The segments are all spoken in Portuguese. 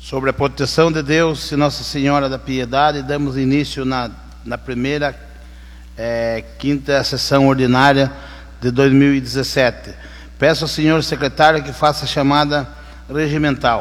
Sobre a proteção de Deus e Nossa Senhora da Piedade, damos início na primeira quinta sessão ordinária de 2017. Peço ao senhor secretário que faça a chamada regimental.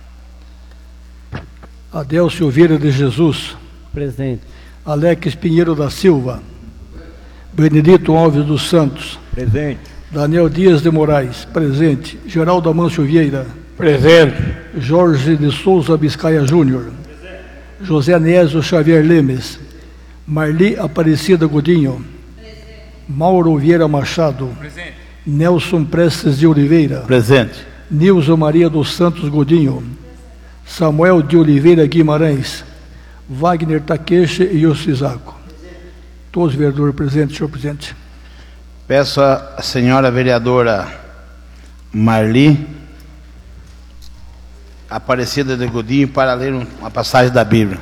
Adélcio Vieira de Jesus. Presente. Alex Pinheiro da Silva. Benedito Alves dos Santos. Presente. Daniel Dias de Moraes. Presente. Geraldo Amâncio Vieira. Presente. Jorge de Souza Biscaia Júnior. José Anésio Xavier Lemes. Marli Aparecida Godinho. Mauro Vieira Machado. Presente. Nelson Prestes de Oliveira. Presente. Nilson Maria dos Santos Godinho. Samuel de Oliveira Guimarães. Wagner Takeshi e Yoshizako. Todos os vereadores presentes, senhor presidente. Peço à senhora vereadora Marli Aparecida de Godinho para ler uma passagem da Bíblia.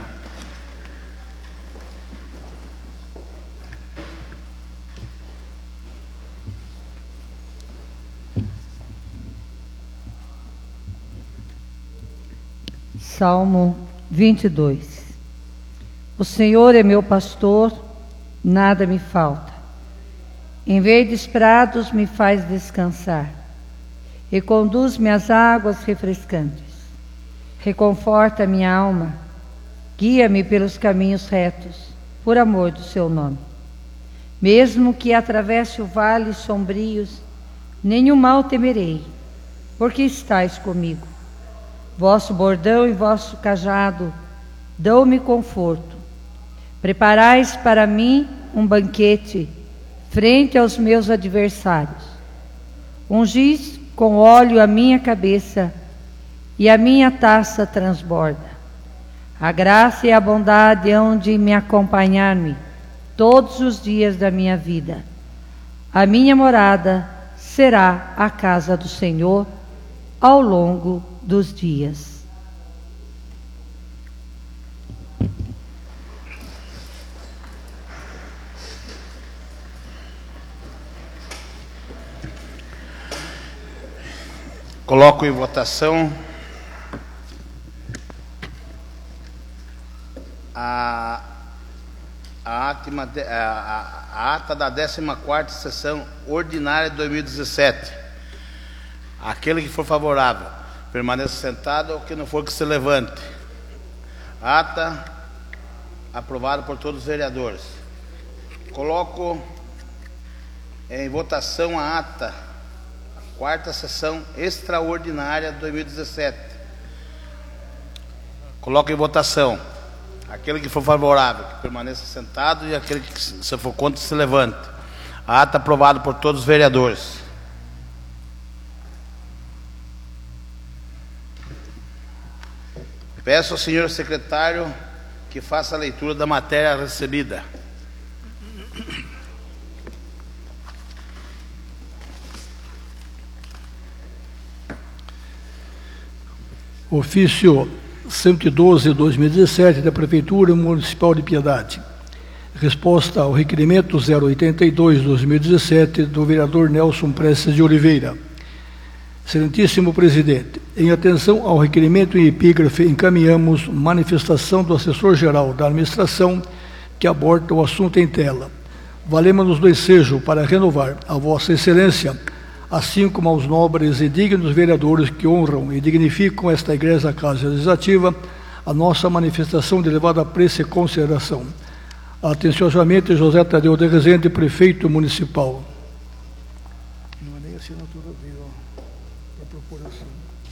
Salmo 22. O Senhor é meu pastor, nada me falta. Em verdes prados me faz descansar e conduz-me às águas refrescantes. Reconforta minha alma, guia-me pelos caminhos retos, por amor do seu nome. Mesmo que atravesse o vale sombrios, nenhum mal temerei, porque estais comigo. Vosso bordão e vosso cajado dão-me conforto. Preparais para mim um banquete frente aos meus adversários. Ungis com óleo a minha cabeça e a minha taça transborda. A graça e a bondade hão de me acompanhar-me todos os dias da minha vida. A minha morada será a casa do Senhor ao longo dos dias. Coloco em votação a ata da 14ª sessão ordinária de 2017. Aquele que for favorável, permaneça sentado, ou que não for, que se levante. Ata aprovada por todos os vereadores. Coloco em votação a ata, a 4ª sessão extraordinária de 2017. Coloco em votação. Aquele que for favorável, que permaneça sentado, e aquele que se for contra, se levante. A ata aprovada por todos os vereadores. Peço ao senhor secretário que faça a leitura da matéria recebida. Ofício 112/2017 da Prefeitura Municipal de Piedade. Resposta ao requerimento 082/2017 do vereador Nelson Prestes de Oliveira. Excelentíssimo Presidente, em atenção ao requerimento em epígrafe, encaminhamos manifestação do assessor-geral da administração que aborda o assunto em tela. Valemos-nos do ensejo para renovar a Vossa Excelência, assim como aos nobres e dignos vereadores que honram e dignificam esta Igreja Casa Legislativa, a nossa manifestação de elevada apreço e consideração. Atenciosamente, José Tadeu de Rezende, Prefeito Municipal. Não é nem assinatura dele, para procuração.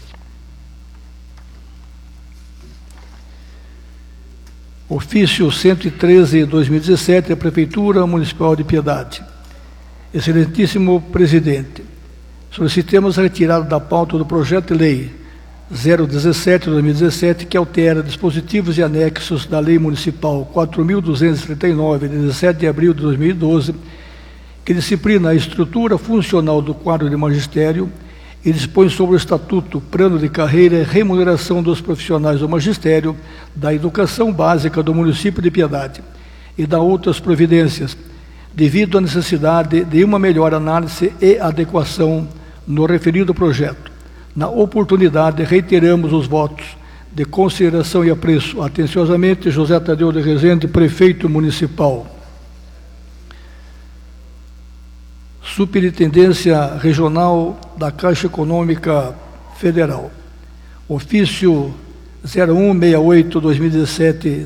Ofício 113/2017 da Prefeitura Municipal de Piedade. Excelentíssimo Presidente, solicitamos a retirada da pauta do projeto de lei 017/2017, que altera dispositivos e anexos da Lei Municipal 4.239, de 17 de abril de 2012, que disciplina a estrutura funcional do quadro de magistério e dispõe sobre o estatuto, plano de carreira e remuneração dos profissionais do magistério, da educação básica do município de Piedade e da outras providências, devido à necessidade de uma melhor análise e adequação no referido projeto. Na oportunidade, reiteramos os votos de consideração e apreço. Atenciosamente, José Tadeu de Rezende, Prefeito Municipal. Superintendência Regional da Caixa Econômica Federal. Ofício 0168-2017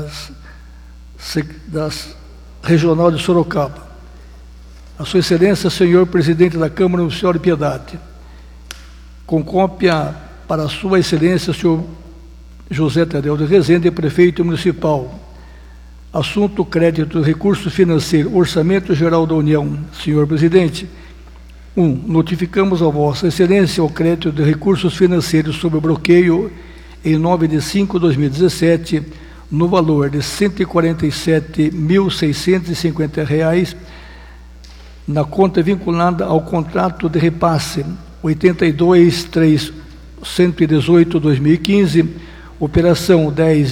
das Regional de Sorocaba. A Sua Excelência, Senhor Presidente da Câmara Municipal de Piedade, com cópia para a Sua Excelência, Senhor José Tadeu de Rezende, Prefeito Municipal. Assunto: crédito, recurso financeiro, Orçamento Geral da União. Senhor Presidente, 1. Notificamos a Vossa Excelência o crédito de recursos financeiros sob bloqueio em 9/5/2017, no valor de R$ 147.650, na conta vinculada ao contrato de repasse 82.318/2015, operação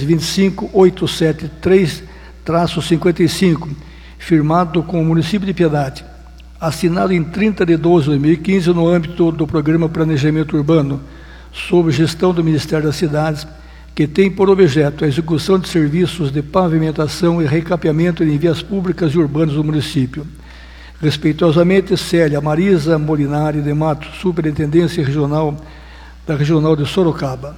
10.25.873-55, firmado com o município de Piedade, assinado em 30/12/2015 no âmbito do Programa Planejamento Urbano, sob gestão do Ministério das Cidades, que tem por objeto a execução de serviços de pavimentação e recapeamento em vias públicas e urbanas do município. Respeitosamente, Célia Marisa Molinari de Matos, Superintendência Regional da Regional de Sorocaba.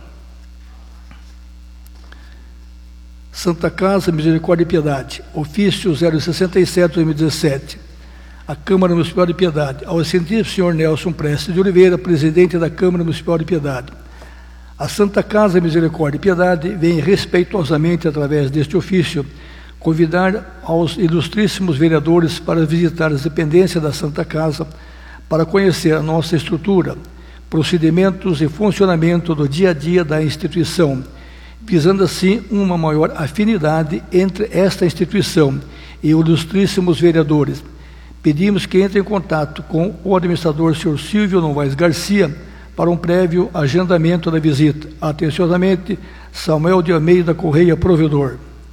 Santa Casa Misericórdia e Piedade, ofício 067/2017. A Câmara Municipal de Piedade, ao excelentíssimo senhor Nelson Prestes de Oliveira, presidente da Câmara Municipal de Piedade. A Santa Casa Misericórdia e Piedade vem respeitosamente, através deste ofício, convidar aos ilustríssimos vereadores para visitar as dependências da Santa Casa, para conhecer a nossa estrutura, procedimentos e funcionamento do dia a dia da instituição, visando assim uma maior afinidade entre esta instituição e os ilustríssimos vereadores. Pedimos que entre em contato com o administrador, senhor Silvio Novaes Garcia, para um prévio agendamento da visita. Atenciosamente, Samuel de Almeida Correia, provedor.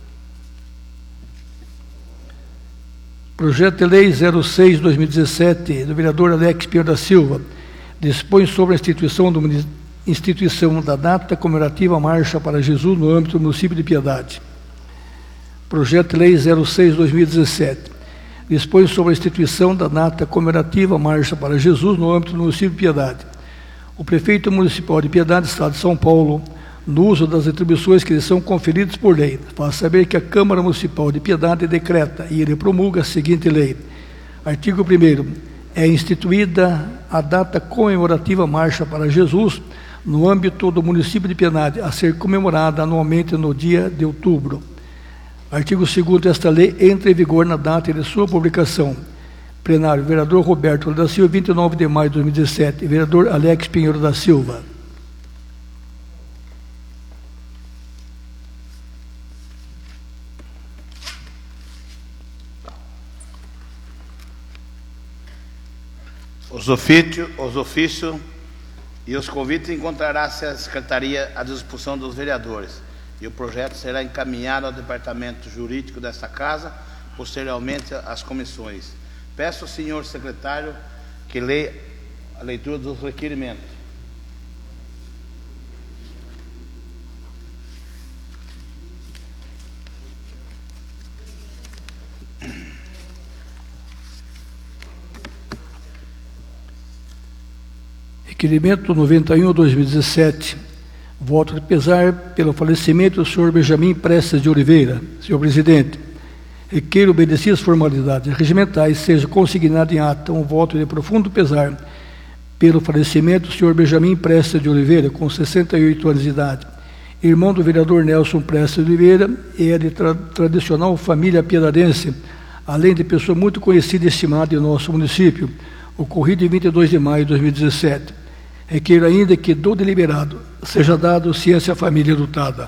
Projeto de Lei 06/2017, do vereador Alex Pinheiro da Silva, dispõe sobre a instituição da data comemorativa Marcha para Jesus no âmbito do município de Piedade. Projeto de Lei 06/2017, dispõe sobre a instituição da data comemorativa Marcha para Jesus no âmbito do município de Piedade. O Prefeito Municipal de Piedade, Estado de São Paulo, no uso das atribuições que lhe são conferidas por lei, faz saber que a Câmara Municipal de Piedade decreta e ele promulga a seguinte lei. Artigo 1º. É instituída a data comemorativa Marcha para Jesus no âmbito do município de Piedade, a ser comemorada anualmente no dia de outubro. Artigo 2º. Esta lei entra em vigor na data de sua publicação. Plenário, vereador Roberto da Silva, 29 de maio de 2017. Vereador Alex Pinheiro da Silva. Os ofícios e os convites encontrará-se a Secretaria à disposição dos vereadores, e o projeto será encaminhado ao Departamento Jurídico desta Casa, posteriormente às comissões. Peço ao senhor secretário que leia a leitura dos requerimentos. Requerimento 91/2017. Voto de pesar pelo falecimento do senhor Benjamin Prestes de Oliveira. Senhor presidente, requeiro, obedecidas as formalidades regimentais, seja consignado em ata um voto de profundo pesar pelo falecimento do senhor Benjamin Prestes de Oliveira, com 68 anos de idade, irmão do vereador Nelson Prestes de Oliveira, e é de tradicional família piedadense, além de pessoa muito conhecida e estimada em nosso município, ocorrido em 22 de maio de 2017. Requeiro ainda que do deliberado seja dado ciência à família lutada.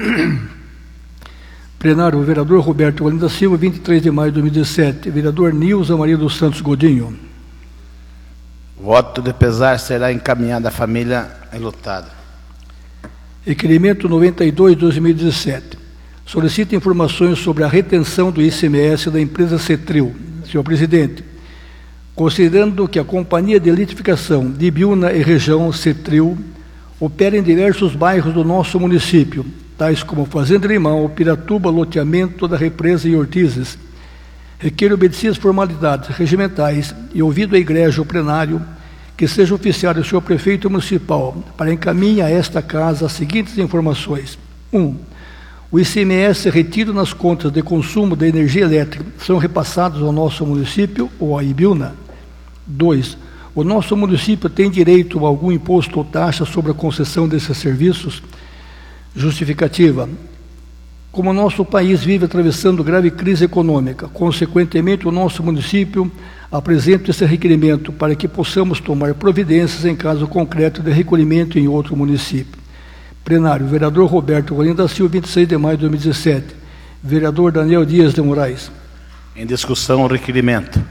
Plenário, o vereador Roberto Valim da Silva, 23 de maio de 2017. Vereador Nilza Maria dos Santos Godinho. Voto de pesar será encaminhado à família enlutada. Requerimento 92/2017. Solicita informações sobre a retenção do ICMS da empresa Cetril. Senhor presidente, considerando que a Companhia de Litificação de Ibiúna e Região Cetril opera em diversos bairros do nosso município, tais como Fazenda Limão, Piratuba, loteamento da Represa e Ortizes. Requer obedecidas formalidades regimentais e ouvido a igreja ou plenário, que seja oficiado o senhor prefeito municipal para encaminhar a esta casa as seguintes informações. 1. O ICMS retido nas contas de consumo da energia elétrica são repassados ao nosso município ou à IBIUNA. 2. O nosso município tem direito a algum imposto ou taxa sobre a concessão desses serviços? Justificativa. Como o nosso país vive atravessando grave crise econômica, consequentemente o nosso município apresenta esse requerimento para que possamos tomar providências em caso concreto de recolhimento em outro município. Plenário, vereador Roberto Rolim da Silva, 26 de maio de 2017. Vereador Daniel Dias de Moraes. Em discussão o requerimento.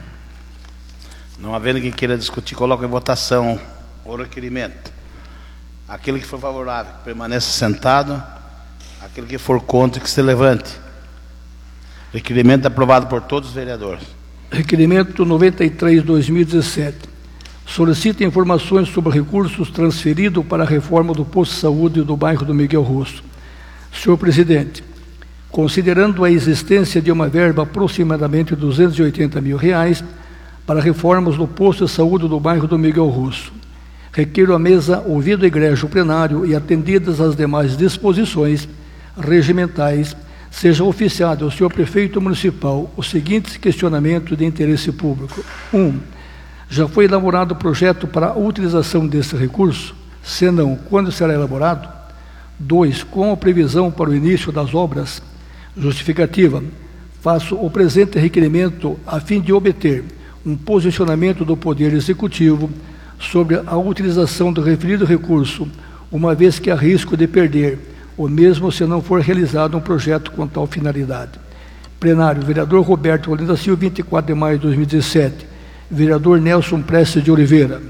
Não havendo quem queira discutir, coloco em votação o requerimento. Aquele que for favorável, que permaneça sentado. Aquele que for contra, que se levante. Requerimento aprovado por todos os vereadores. Requerimento 93/2017. Solicita informações sobre recursos transferidos para a reforma do posto de saúde do bairro do Miguel Russo. Senhor presidente, considerando a existência de uma verba aproximadamente de R$280 mil para reformas do posto de saúde do bairro do Miguel Russo, requeiro à mesa, ouvido a igreja o plenário e atendidas as demais disposições regimentais, seja oficiado ao senhor prefeito municipal os seguintes questionamentos de interesse público. 1. Já foi elaborado o projeto para a utilização desse recurso? Se não, quando será elaborado? 2. Com a previsão para o início das obras? Justificativa. Faço o presente requerimento a fim de obter um posicionamento do Poder Executivo sobre a utilização do referido recurso, uma vez que há risco de perder ou mesmo se não for realizado um projeto com tal finalidade. Plenário, vereador Roberto Rolim da Silva, 24 de maio de 2017. Vereador Nelson Prestes de Oliveira.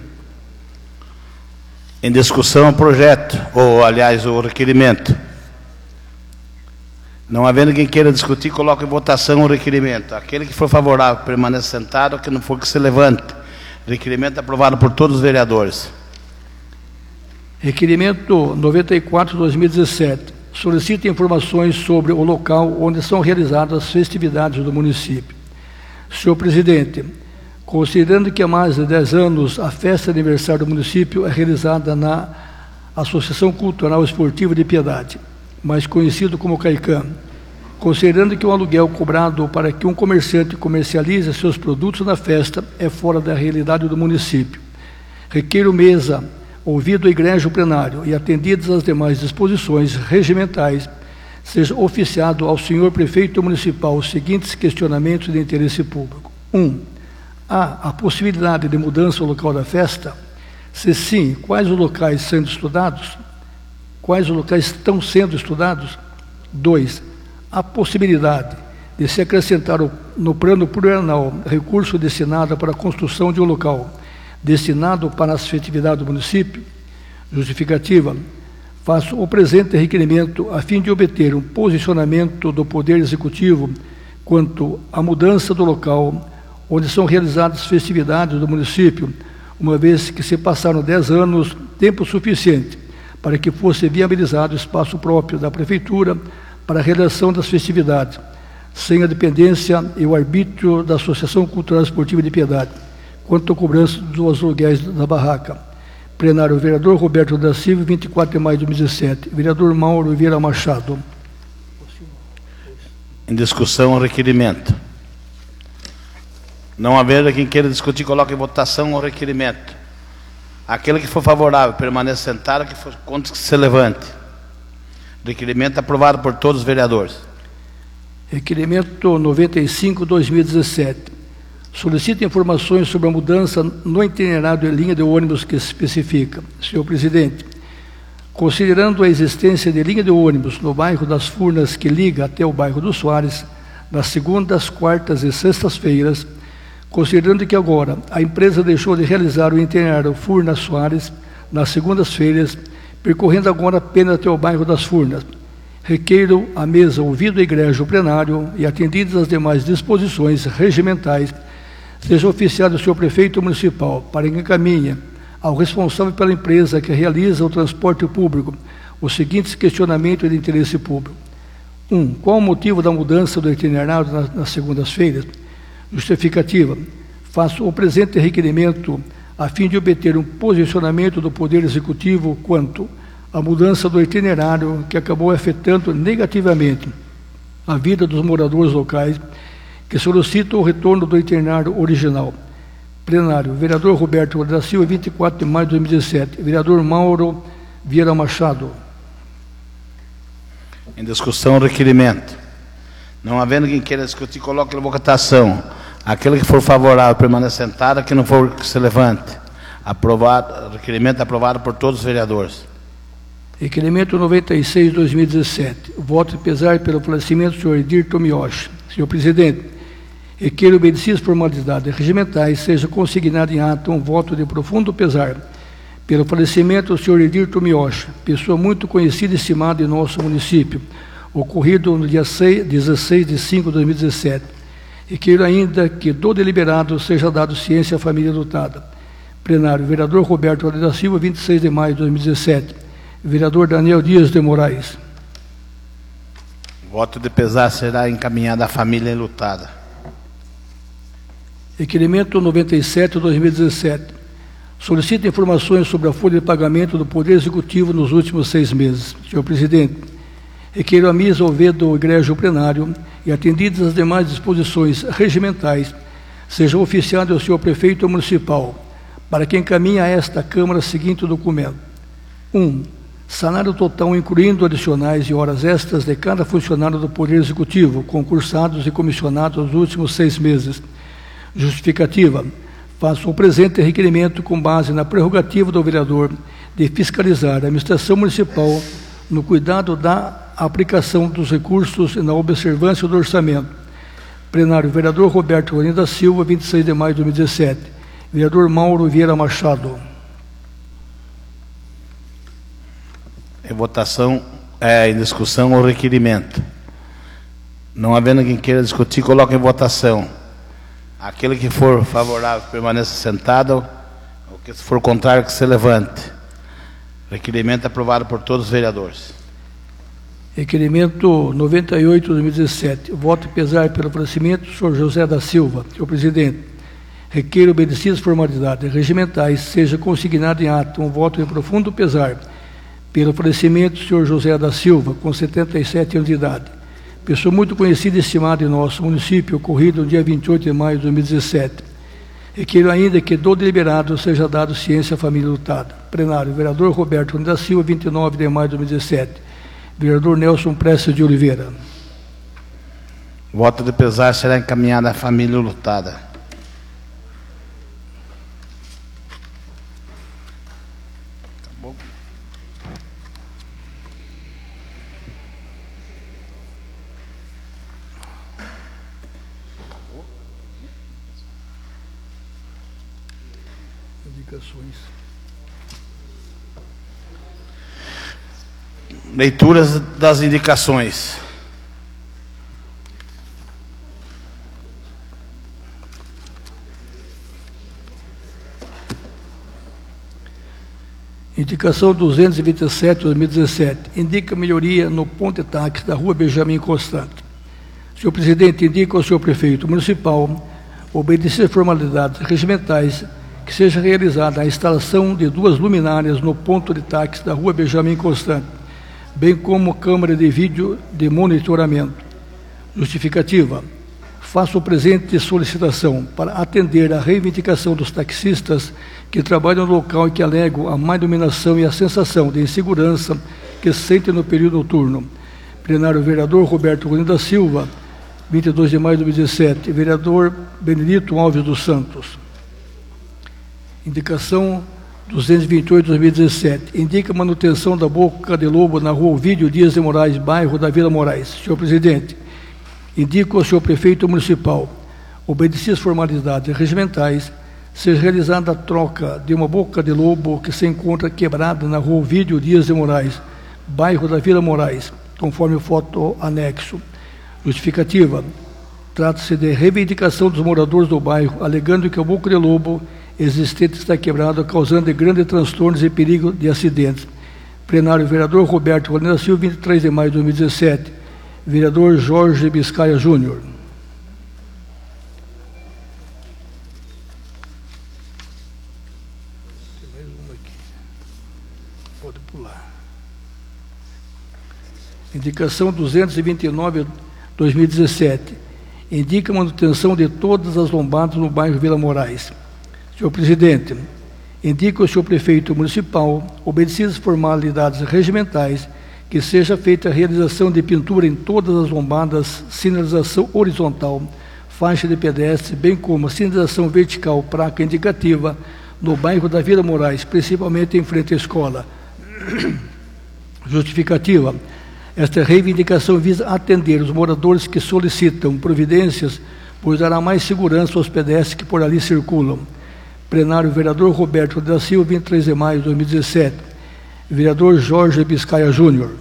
Em discussão o projeto, ou aliás o requerimento. Não havendo quem queira discutir, coloco em votação o requerimento. Aquele que for favorável, permaneça sentado, que não for, que se levante. Requerimento aprovado por todos os vereadores. Requerimento 94/2017. Solicita informações sobre o local onde são realizadas as festividades do município. Senhor presidente, considerando que há mais de 10 anos a festa de aniversário do município é realizada na Associação Cultural Esportiva de Piedade, mais conhecido como CAICAM, considerando que o aluguel cobrado para que um comerciante comercialize seus produtos na festa é fora da realidade do município, requeiro mesa, ouvido a igreja o plenário e atendidas as demais disposições regimentais, seja oficiado ao senhor prefeito municipal os seguintes questionamentos de interesse público. 1. Há a possibilidade de mudança ao local da festa? Se sim, quais os locais sendo estudados? Quais os locais estão sendo estudados? 2. A possibilidade de se acrescentar no plano plurianual recurso destinado para a construção de um local destinado para as festividades do município? Justificativa. Faço o presente requerimento a fim de obter um posicionamento do Poder Executivo quanto à mudança do local onde são realizadas as festividades do município, uma vez que se passaram 10 anos, tempo suficiente para que fosse viabilizado o espaço próprio da Prefeitura para a realização das festividades, sem a dependência e o arbítrio da Associação Cultural Esportiva de Piedade, quanto à cobrança dos aluguéis da barraca. Plenário, vereador Roberto da Silva, 24 de maio de 2017. Vereador Mauro Vieira Machado. Em discussão o requerimento. Não havendo quem queira discutir, coloque em votação o requerimento. Aquele que for favorável, permaneça sentado, que for contra, que se levante. Requerimento aprovado por todos os vereadores. Requerimento 95/2017. Solicita informações sobre a mudança no itinerário de linha de ônibus que se especifica. Senhor presidente, considerando a existência de linha de ônibus no bairro das Furnas que liga até o bairro do Soares, nas segundas, quartas e sextas-feiras, considerando que agora a empresa deixou de realizar o itinerário Furnas Soares nas segundas-feiras, percorrendo agora apenas até o bairro das Furnas, requeiro à mesa, ouvido a igreja o plenário e atendidas as demais disposições regimentais, seja oficiado o senhor prefeito municipal para que encaminhe ao responsável pela empresa que realiza o transporte público os seguintes questionamentos de interesse público. 1. Qual o motivo da mudança do itinerário nas segundas-feiras? Justificativa. Faço o presente requerimento a fim de obter um posicionamento do Poder Executivo quanto à mudança do itinerário que acabou afetando negativamente a vida dos moradores locais que solicitam o retorno do itinerário original. Plenário. Vereador Roberto da Silva, 24 de maio de 2017. Vereador Mauro Vieira Machado. Em discussão, o requerimento. Não havendo quem queira discutir, coloque em votação. Aquele que for favorável, permaneça sentado. Que não for, que se levante. Aprovado. Requerimento aprovado por todos os vereadores. Requerimento 96 de 2017. Voto de pesar pelo falecimento do senhor Edir Tomiyoshi. Senhor presidente, requeiro obedecidas formalidades regimentais, seja consignado em ato um voto de profundo pesar pelo falecimento do senhor Edir Tomiyoshi, pessoa muito conhecida e estimada em nosso município, ocorrido no dia 16 de 5 de 2017. Requeiro ainda que do deliberado seja dado ciência à família lutada. Plenário. Vereador Roberto da Silva, 26 de maio de 2017. Vereador Daniel Dias de Moraes. Voto de pesar será encaminhado à família enlutada. Requerimento 97 de 2017. Solicita informações sobre a folha de pagamento do Poder Executivo nos últimos 6 meses. Senhor presidente, requeiro a mesa ouvir do egrégio plenário e atendidas as demais disposições regimentais, seja oficiado ao senhor prefeito municipal, para que encaminhe a esta Câmara o seguinte documento. 1. Salário total, incluindo adicionais e horas extras de cada funcionário do Poder Executivo, concursados e comissionados nos últimos 6 meses. Justificativa. Faço o presente requerimento com base na prerrogativa do vereador de fiscalizar a administração municipal no cuidado da aplicação dos recursos e na observância do orçamento. Plenário. Vereador Roberto Rolim da Silva, 26 de maio de 2017. Vereador Mauro Vieira Machado. Em votação, em discussão, o requerimento. Não havendo quem queira discutir, coloque em votação. Aquele que for favorável, permaneça sentado. O que for contrário, que se levante. Requerimento aprovado por todos os vereadores. Requerimento 98 de 2017. Voto pesar pelo falecimento do senhor José da Silva. Senhor presidente, requeiro obedecidas formalidades regimentais, seja consignado em ato um voto de profundo pesar pelo falecimento do senhor José da Silva, com 77 anos de idade. Pessoa muito conhecida e estimada em nosso município, ocorrido no dia 28 de maio de 2017. Requeiro ainda que do deliberado seja dado ciência à família lutada. Plenário. Vereador Roberto da Silva, 29 de maio de 2017. Vereador Nelson Prestes de Oliveira. Voto de pesar será encaminhado à família lutada. Leituras das indicações. Indicação 227 de 2017. Indica melhoria no ponto de táxi da rua Benjamin Constant. Senhor presidente, indica ao senhor prefeito municipal, obedecer formalidades regimentais, que seja realizada a instalação de 2 luminárias no ponto de táxi da rua Benjamin Constant, bem como câmara de vídeo de monitoramento. Justificativa. Faço o presente solicitação para atender à reivindicação dos taxistas que trabalham no local e que alegam a má iluminação e a sensação de insegurança que sentem no período noturno. Plenário. Vereador Roberto Rolim da Silva, 22 de maio de 2017. Vereador Benedito Alves dos Santos. Indicação 228 de 2017. Indica manutenção da boca de lobo na rua Ovídio Dias de Moraes, bairro da Vila Moraes. Senhor presidente, indico ao senhor prefeito municipal, obedecidas formalidades regimentais, seja realizada a troca de uma boca de lobo que se encontra quebrada na rua Ovídio Dias de Moraes, bairro da Vila Moraes, conforme o foto anexo. Justificativa. Trata-se de reivindicação dos moradores do bairro, alegando que a boca de lobo existente está quebrado, causando grandes transtornos e perigo de acidentes. Plenário, vereador Roberto Rolando da Silva, 23 de maio de 2017. Vereador Jorge Biscaia Júnior. Tem mais uma aqui. Pode pular. Indicação 229/2017. Indica a manutenção de todas as lombadas no bairro Vila Moraes. Senhor presidente, indica o senhor prefeito municipal, obedecidas formalidades regimentais, que seja feita a realização de pintura em todas as lombadas, sinalização horizontal, faixa de pedestre, bem como sinalização vertical, placa indicativa, no bairro da Vila Moraes, principalmente em frente à escola. Justificativa. Esta reivindicação visa atender os moradores que solicitam providências, pois dará mais segurança aos pedestres que por ali circulam. Plenário, vereador Roberto da Silva, 23 de maio de 2017. Vereador Jorge Biscaia Júnior.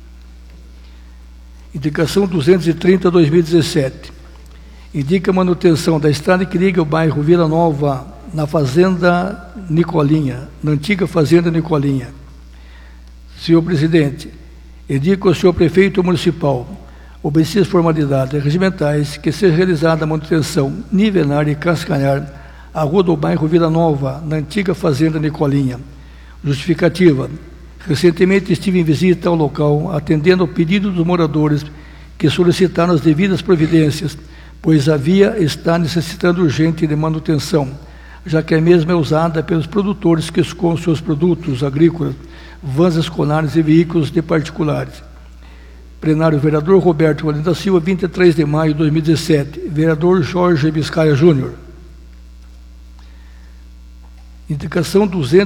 Indicação 230/2017. Indica a manutenção da estrada que liga o bairro Vila Nova, na Fazenda Nicolinha, na antiga Fazenda Nicolinha. Senhor presidente, indica o senhor prefeito municipal, obedecidas formalidades regimentais, que seja realizada a manutenção nivelar e cascalhar a rua do bairro Vila Nova, na antiga Fazenda Nicolinha. Justificativa. Recentemente estive em visita ao local, atendendo ao pedido dos moradores que solicitaram as devidas providências, pois a via está necessitando urgente de manutenção, já que a mesma é usada pelos produtores que escoam seus produtos agrícolas, vans escolares e veículos de particulares. Plenário, vereador Roberto Rolando da Silva, 23 de maio de 2017. Vereador Jorge Biscaia Júnior. Indicação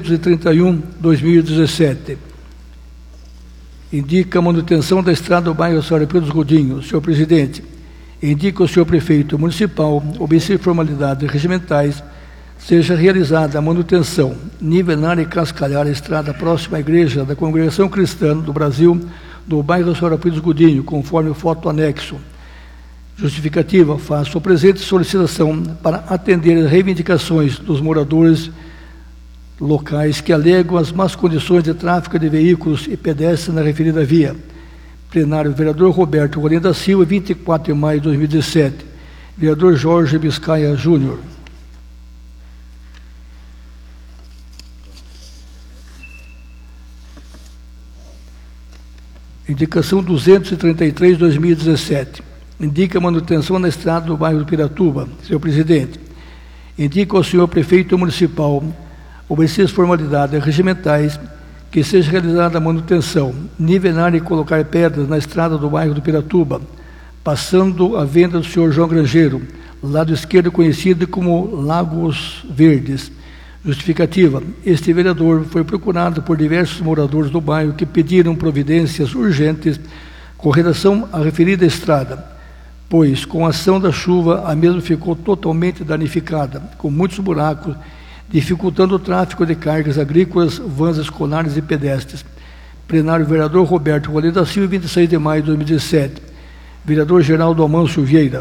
231/2017. Indica a manutenção da estrada do bairro Senhora Pedro Godinho. Senhor presidente, indica o senhor prefeito municipal, obedecidas formalidades regimentais, seja realizada a manutenção, nivelar e cascalhar a estrada próxima à igreja da Congregação Cristã do Brasil, do bairro Senhora Pedro Godinho, conforme o foto anexo. Justificativa. Faço a presente solicitação para atender as reivindicações dos moradores locais que alegam as más condições de tráfego de veículos e pedestres na referida via. Plenário, vereador Roberto Rolando da Silva, 24 de maio de 2017. Vereador Jorge Biscaia Júnior. Indicação 233/2017. Indica a manutenção na estrada do bairro do Piratuba. Senhor presidente, indica ao senhor prefeito municipal, obedecidas formalidades regimentais, que seja realizada a manutenção, nivelar e colocar pedras na estrada do bairro do Piratuba, passando a venda do senhor João Grangeiro, lado esquerdo conhecido como Lagos Verdes. Justificativa. Este vereador foi procurado por diversos moradores do bairro que pediram providências urgentes com relação à referida estrada, pois, com a ação da chuva, a mesma ficou totalmente danificada, com muitos buracos, dificultando o tráfego de cargas agrícolas, vans escolares e pedestres. Plenário, vereador Roberto Rolando da Silva, 26 de maio de 2017. Vereador Geraldo Amâncio Vieira.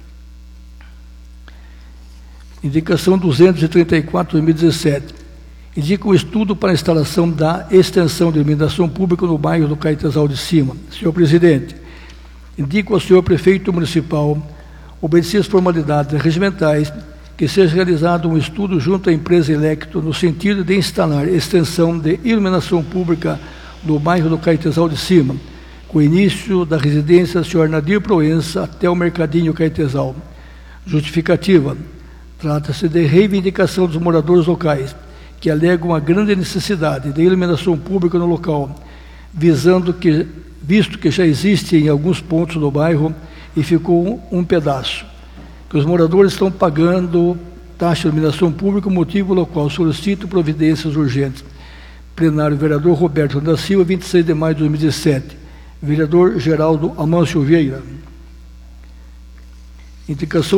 Indicação 234/2017. Indica o estudo para a instalação da extensão de iluminação pública no bairro do Caetesal de Cima. Senhor presidente, indico ao senhor prefeito municipal, obedecidas formalidades regimentais, que seja realizado um estudo junto à empresa Electro no sentido de instalar extensão de iluminação pública no bairro do Caetesal de Cima, com o início da residência do senhor Nadir Proença até o Mercadinho Caetesal. Justificativa. Trata-se de reivindicação dos moradores locais, que alegam a grande necessidade de iluminação pública no local, visto que já existe em alguns pontos do bairro e ficou um pedaço, que os moradores estão pagando taxa de iluminação pública, motivo pelo qual solicito providências urgentes. Plenário, vereador Roberto da Silva, 26 de maio de 2017. Vereador Geraldo Amâncio Vieira. Indicação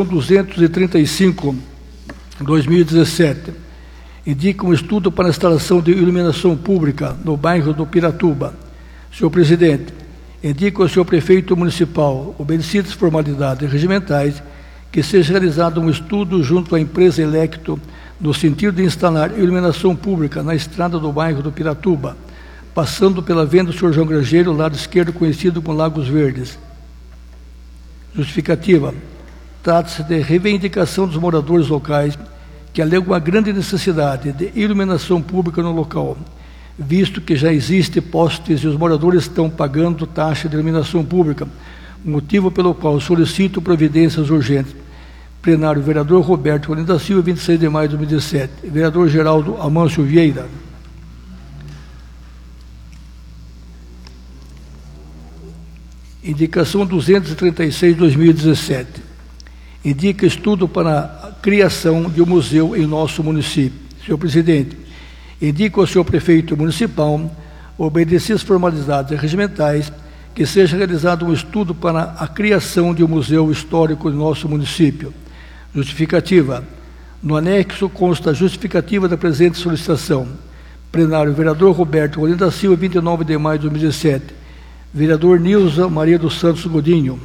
235/2017. Indica um estudo para a instalação de iluminação pública no bairro do Piratuba. Senhor presidente, indica ao senhor prefeito municipal, obedecidas formalidades regimentais, que seja realizado um estudo junto à empresa Electro no sentido de instalar iluminação pública na estrada do bairro do Piratuba, passando pela venda do Sr. João Grangeiro, lado esquerdo conhecido como Lagos Verdes. Justificativa. Trata-se de reivindicação dos moradores locais que alegam uma grande necessidade de iluminação pública no local, visto que já existe postes e os moradores estão pagando taxa de iluminação pública, motivo pelo qual solicito providências urgentes. Plenário, vereador Roberto Olinda Silva, 26 de maio de 2017. Vereador Geraldo Amâncio Vieira. Indicação 236, 2017. Indica estudo para a criação de um museu em nosso município. Senhor presidente, indico ao senhor prefeito municipal, obedecidas as formalidades regimentais, que seja realizado um estudo para a criação de um museu histórico em nosso município. Justificativa. No anexo consta a justificativa da presente solicitação. Plenário, vereador Roberto Olinda Silva, 29 de maio de 2017. Vereador Nilza Maria dos Santos Godinho.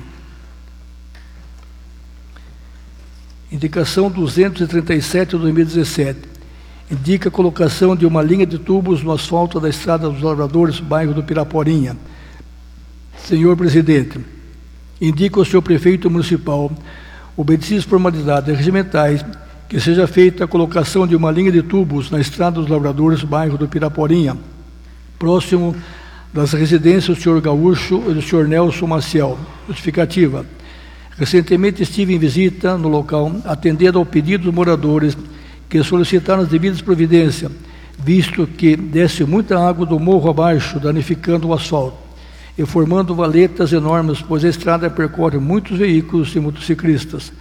Indicação 237 de 2017. Indica a colocação de uma linha de tubos no asfalto da Estrada dos Lavradores, bairro do Piraporinha. Senhor presidente, indica ao senhor prefeito municipal, obedecidas as formalidades regimentais, que seja feita a colocação de uma linha de tubos na Estrada dos Lavradores, bairro do Piraporinha, próximo das residências do senhor Gaúcho e do senhor Nelson Maciel. Justificativa. Recentemente estive em visita no local, atendendo ao pedido dos moradores que solicitaram as devidas providências, visto que desce muita água do morro abaixo, danificando o asfalto e formando valetas enormes, pois a estrada percorre muitos veículos e motociclistas.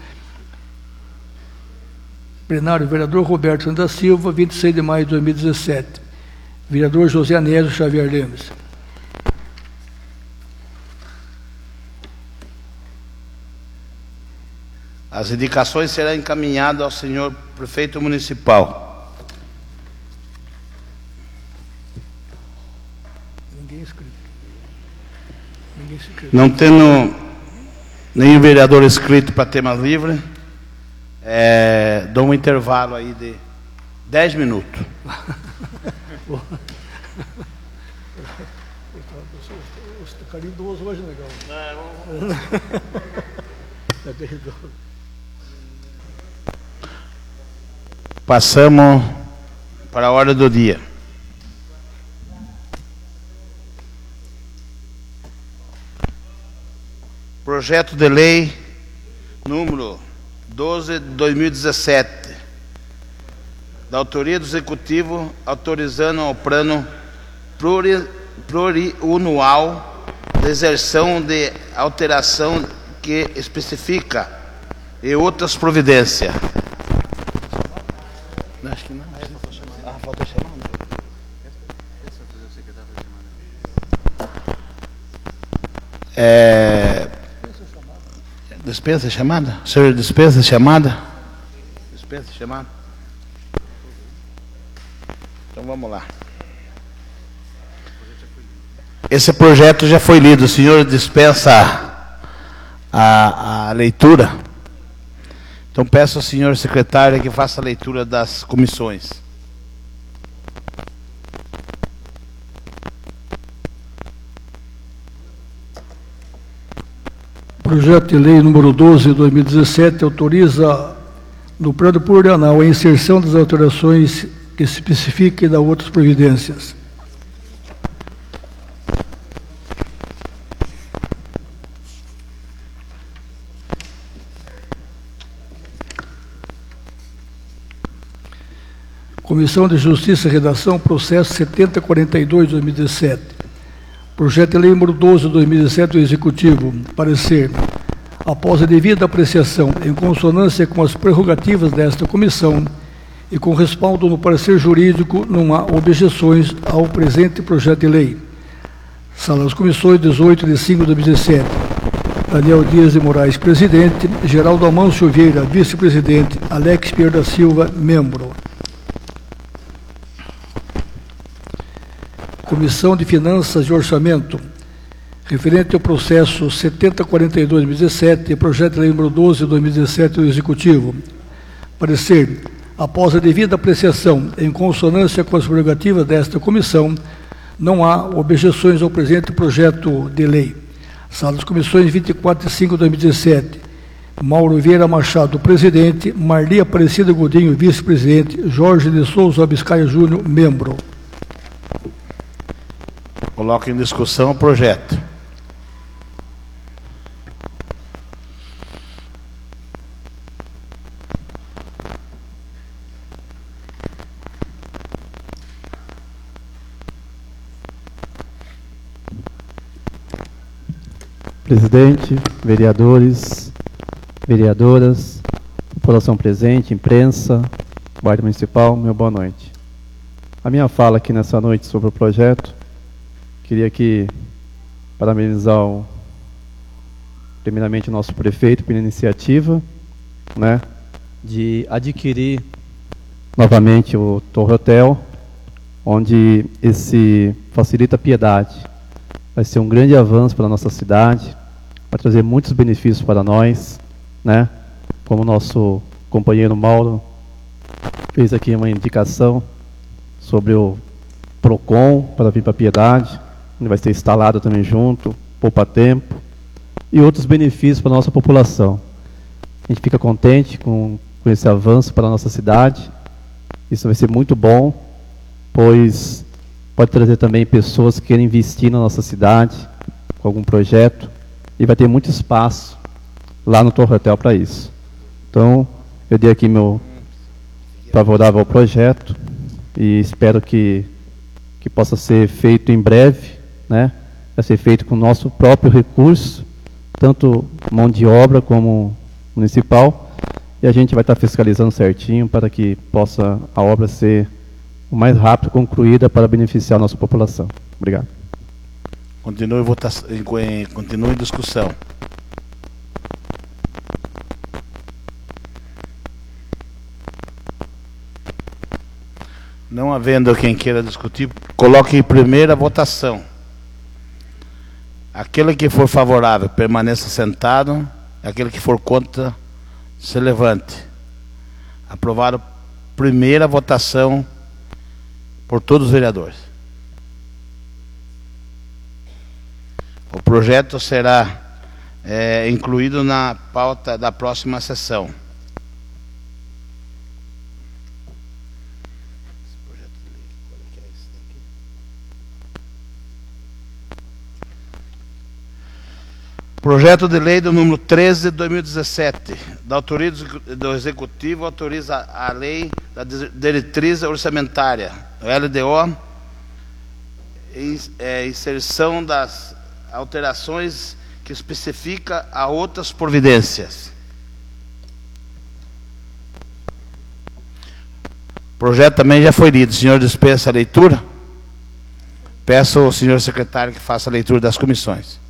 Plenário, vereador Roberto da Silva, 26 de maio de 2017. Vereador José Anésio Xavier Lemes. As indicações serão encaminhadas ao senhor prefeito municipal. Não tendo nenhum vereador inscrito para tema livre, dou um intervalo aí de 10 minutos. Hoje legal. Passamos para a hora do dia. Projeto de lei número 12 de 2017, da autoria do Executivo, autorizando ao plano plurianual de exerção de alteração que especifica e outras providências. Acho que não. Falta chamar. Dispensa a chamada? O senhor dispensa a chamada? Dispensa a chamada? Então vamos lá. Esse projeto já foi lido. O senhor dispensa a leitura? Então peço ao senhor secretário que faça a leitura das comissões. Projeto de lei número 12 de 2017 autoriza no plano plurianual a inserção das alterações que se especifiquem e da outras providências. Comissão de Justiça e Redação, processo 7042 de 2017. Projeto de lei número 12 de 2017 do Executivo. Parecer. Após a devida apreciação, em consonância com as prerrogativas desta comissão e com respaldo no parecer jurídico, não há objeções ao presente projeto de lei. Sala das Comissões, 18 de 5 de 2017. Daniel Dias de Moraes, presidente. Geraldo Amâncio Vieira, vice-presidente. Alex Pierre da Silva, membro. Comissão de Finanças e Orçamento, referente ao processo 7042-2017 e projeto de lei número 12 de 2017 do Executivo. Parecer. Após a devida apreciação, em consonância com as prerrogativas desta comissão, não há objeções ao presente projeto de lei. Sala das Comissões 24 de 5 de 2017. Mauro Vieira Machado, presidente. Marli Aparecida Godinho, vice-presidente. Jorge de Souza Abiscaia Júnior, membro. Coloco em discussão o projeto. Presidente, vereadores, vereadoras, população presente, imprensa, Guarda Municipal, meu boa noite. A minha fala aqui nessa noite sobre o projeto, queria aqui parabenizar primeiramente o nosso prefeito pela iniciativa, né, de adquirir novamente o Torre Hotel, onde esse facilita a piedade. Vai ser um grande avanço para a nossa cidade, vai trazer muitos benefícios para nós, né? Como o nosso companheiro Mauro fez aqui uma indicação sobre o PROCON para vir para a Piedade, onde vai ser instalado também junto, poupa tempo, e outros benefícios para a nossa população. A gente fica contente com esse avanço para a nossa cidade, isso vai ser muito bom, pois pode trazer também pessoas que querem investir na nossa cidade, com algum projeto, e vai ter muito espaço lá no Torre Hotel para isso. Então, eu dei aqui meu favorável ao projeto, e espero que possa ser feito em breve, né? Vai ser feito com o nosso próprio recurso, tanto mão de obra como municipal, e a gente vai estar fiscalizando certinho para que possa a obra ser o mais rápido concluída para beneficiar a nossa população. Obrigado. Continue em discussão. Não havendo quem queira discutir, coloque em primeira votação. Aquele que for favorável, permaneça sentado. Aquele que for contra, se levante. Aprovado primeira votação por todos os vereadores. O projeto será incluído na pauta da próxima sessão. Projeto de lei do número 13 de 2017, da autoria do Executivo, autoriza a lei da diretriz orçamentária, LDO, inserção das alterações que especifica a outras providências. O projeto também já foi lido. O senhor dispensa a leitura? Peço ao senhor secretário que faça a leitura das comissões.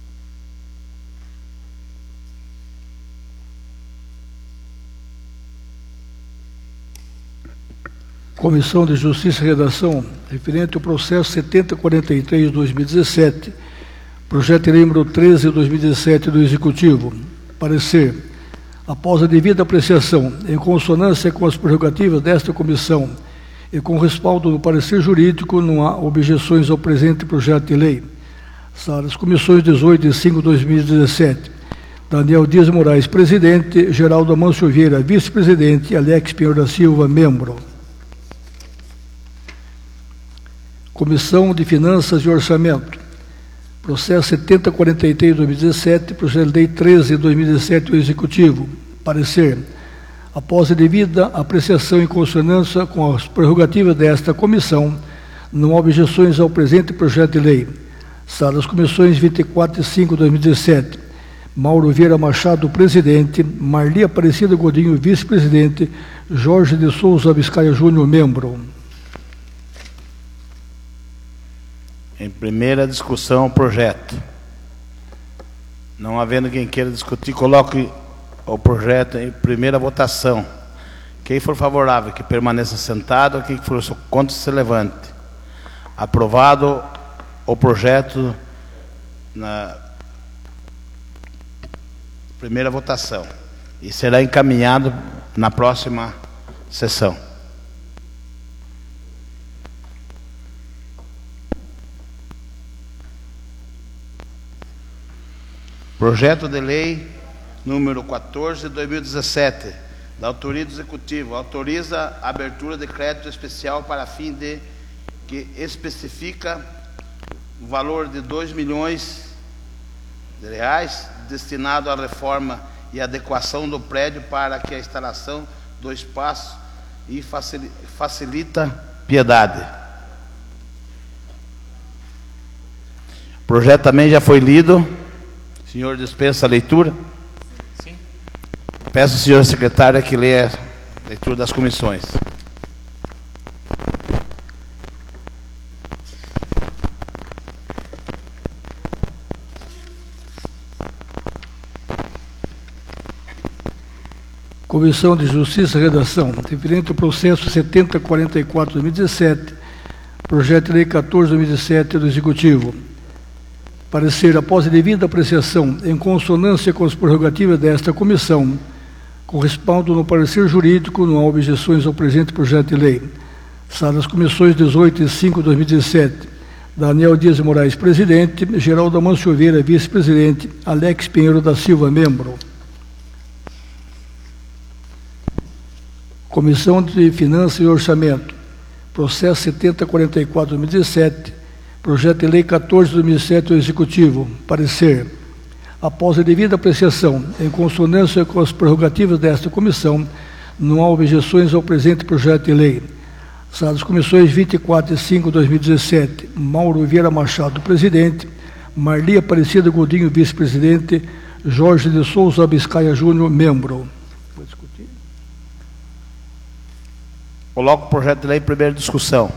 Comissão de Justiça e Redação, referente ao processo 7043-2017, projeto de lei número 13 de 2017 do Executivo. Parecer. Após a devida apreciação, em consonância com as prerrogativas desta comissão e com respaldo do parecer jurídico, não há objeções ao presente projeto de lei. Sala das Comissões 18 de 5 de 2017. Daniel Dias Moraes, presidente. Geraldo Amâncio Vieira, vice-presidente. Alex Pinheiro da Silva, membro. Comissão de Finanças e Orçamento. Processo 7043 de 2017, projeto de lei 13 de 2017 do Executivo. Parecer. Após a devida apreciação em consonância com as prerrogativas desta comissão, não há objeções ao presente projeto de lei. Sala das Comissões 24 de 5 de 2017. Mauro Vieira Machado, presidente. Marli Aparecida Godinho, vice-presidente. Jorge de Souza Abiscaia Júnior, membro. Em primeira discussão, o projeto. Não havendo quem queira discutir, coloque o projeto em primeira votação. Quem for favorável, que permaneça sentado. Quem for contra, se levante. Aprovado o projeto na primeira votação. E será encaminhado na próxima sessão. Projeto de lei número 14 de 2017, da autoria do Executivo, autoriza a abertura de crédito especial para fim de que especifica o valor de 2 milhões de reais destinado à reforma e adequação do prédio para que a instalação do espaço e facilita Piedade. O projeto também já foi lido. O senhor dispensa a leitura? Sim. Peço ao senhor secretário que leia a leitura das comissões. Comissão de Justiça e Redação, referente ao processo 7044-2017, projeto de lei 14-2017 do Executivo. Parecer, após a devida apreciação, em consonância com as prerrogativas desta comissão, com respaldo no parecer jurídico, não há objeções ao presente projeto de lei. Sala das Comissões 18 e 5 de 2017, Daniel Dias de Moraes, presidente, Geraldo Amâncio Oliveira, vice-presidente, Alex Pinheiro da Silva, membro. Comissão de Finanças e Orçamento, processo 7044-2017, projeto de lei 14/2007 do Executivo. Parecer, após a devida apreciação, em consonância com as prerrogativas desta comissão, não há objeções ao presente projeto de lei. Sala das Comissões 24 e 5 de 2017, Mauro Vieira Machado, presidente, Marli Aparecida Godinho, vice-presidente, Jorge de Souza Biscaia Júnior, membro. Coloco o projeto de lei em primeira discussão.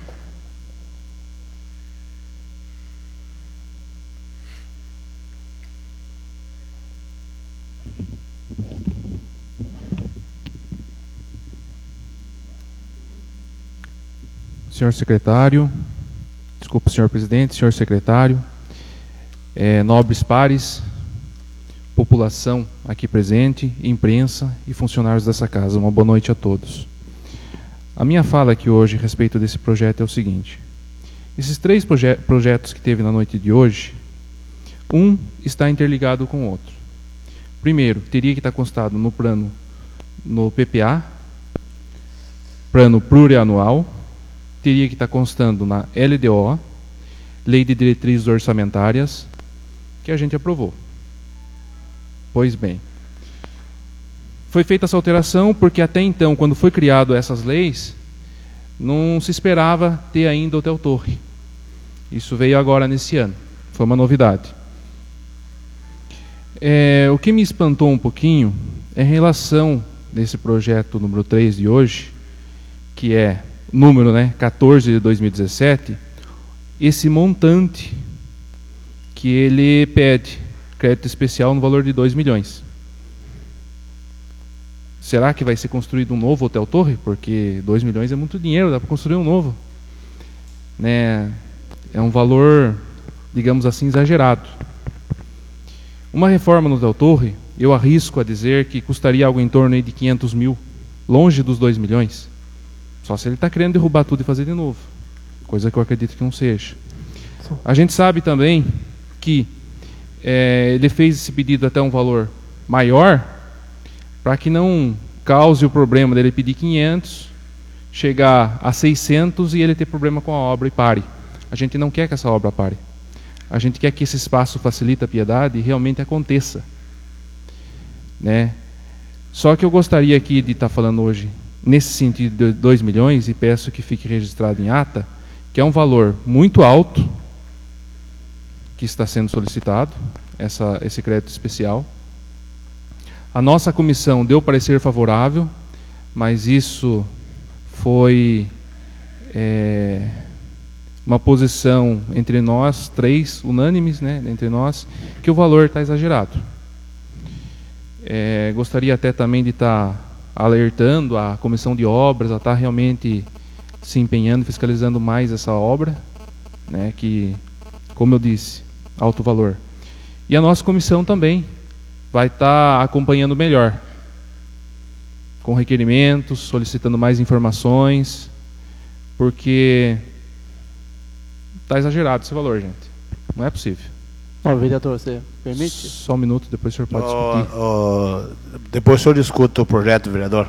Senhor secretário, desculpa, senhor presidente, senhor secretário, nobres pares, população aqui presente, imprensa e funcionários dessa casa, uma boa noite a todos. A minha fala aqui hoje a respeito desse projeto é o seguinte: esses três projetos que teve na noite de hoje, um está interligado com o outro. Primeiro, teria que estar constado no plano, no PPA, plano plurianual, teria que estar constando na LDO, Lei de Diretrizes Orçamentárias, que a gente aprovou. Pois bem, foi feita essa alteração porque até então, quando foi criado essas leis, não se esperava ter ainda Hotel Torre. Isso veio agora nesse ano, foi uma novidade. O que me espantou um pouquinho é em relação desse projeto número 3 de hoje, que é número 14 de 2017, esse montante que ele pede, crédito especial no valor de 2 milhões. Será que vai ser construído um novo Hotel Torre? Porque 2 milhões é muito dinheiro, dá para construir um novo. É um valor, digamos assim, exagerado. Uma reforma no Hotel Torre, eu arrisco a dizer que custaria algo em torno de 500 mil, longe dos 2 milhões. Só se ele está querendo derrubar tudo e fazer de novo. Coisa que eu acredito que não seja. A gente sabe também que ele fez esse pedido até um valor maior, para que não cause o problema dele pedir 500, chegar a 600 e ele ter problema com a obra e pare. A gente não quer que essa obra pare. A gente quer que esse espaço facilita a Piedade e realmente aconteça. Só que eu gostaria aqui de estar falando hoje nesse sentido de 2 milhões, e peço que fique registrado em ata, que é um valor muito alto que está sendo solicitado, esse crédito especial. A nossa comissão deu parecer favorável, mas isso foi uma posição entre nós, três, unânimes, entre nós, que o valor está exagerado. Gostaria até também de estar alertando a comissão de obras a estar realmente se empenhando, fiscalizando mais essa obra, que, como eu disse, alto valor. E a nossa comissão também vai estar acompanhando melhor. com requerimentos, solicitando mais informações, porque está exagerado esse valor, gente. Não é possível. Vereador, você permite? Só um minuto, depois o senhor pode discutir. Depois o senhor discuta o projeto, vereador.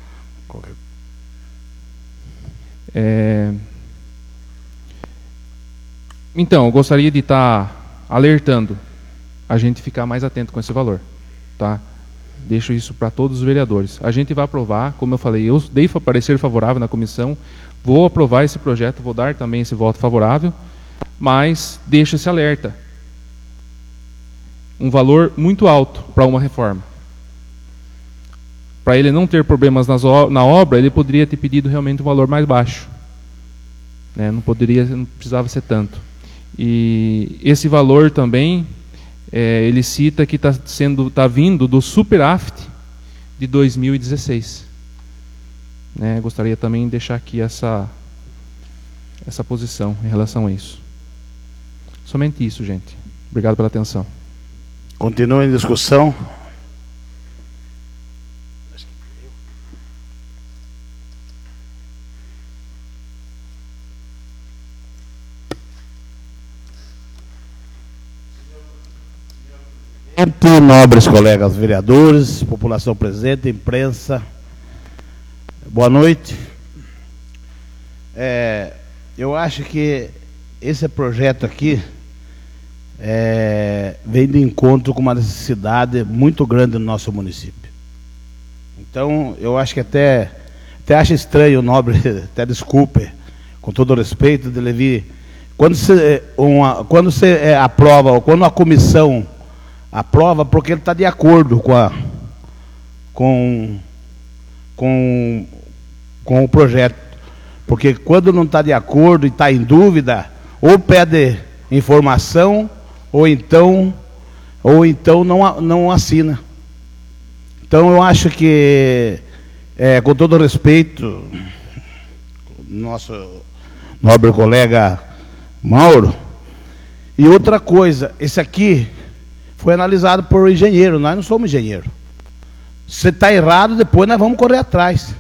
Então, eu gostaria de estar alertando a gente ficar mais atento com esse valor, tá? Deixo isso para todos os vereadores. A gente vai aprovar, como eu falei, eu dei parecer favorável na comissão, vou aprovar esse projeto, vou dar também esse voto favorável, mas deixo esse alerta. Um valor muito alto para uma reforma. Para ele não ter problemas na obra, ele poderia ter pedido realmente um valor mais baixo. Né? Não precisava ser tanto. E esse valor também, ele cita que está vindo do superávit de 2016. Né? Gostaria também de deixar aqui essa posição em relação a isso. Somente isso, gente. Obrigado pela atenção. Continua em discussão. Nobres colegas vereadores, população presente, imprensa, boa noite. Eu acho que esse projeto aqui vem de encontro com uma necessidade muito grande no nosso município. Então, eu acho que até acho estranho, nobre, até desculpe, com todo o respeito, de Levi, quando você aprova, ou quando a comissão aprova, porque ele está de acordo com o projeto. Porque quando não está de acordo e está em dúvida, ou pede informação, ou então não assina. Então eu acho que, com todo respeito, nosso nobre colega Mauro, e outra coisa, esse aqui foi analisado por engenheiro, nós não somos engenheiro. Se está errado, depois nós vamos correr atrás.